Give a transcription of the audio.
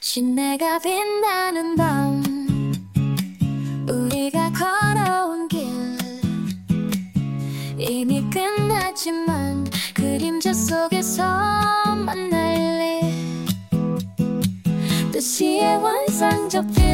시내가 빛나는 밤, 우리가 걸어온 길 이미 끝났지만 그림자 속에서 만날 일, 도시의 환상적 빛